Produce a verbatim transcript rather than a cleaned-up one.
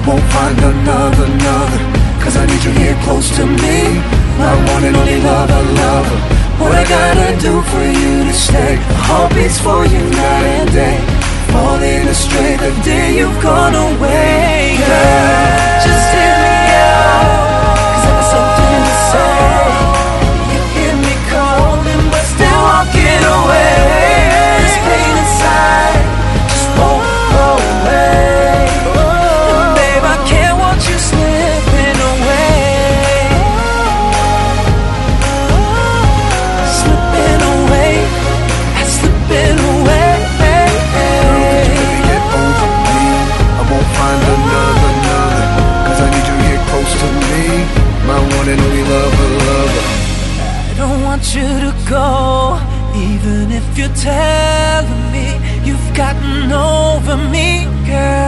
won't find another, another. Cause I need you here close to me, my one and only lover, lover. What I gotta do for you to stay? My heart beats for you night and day, falling astray the day you've gone away. Girl, just hear me out, cause I got something to say. You hear me calling but still walking away. This pain inside just won't go away. And babe, I can't watch you slipping away. Slipping away, slipping away. Find another, another. Cause I need you here close to me, my one and only lover, lover. I don't want you to go, even if you're telling me you've gotten over me, girl.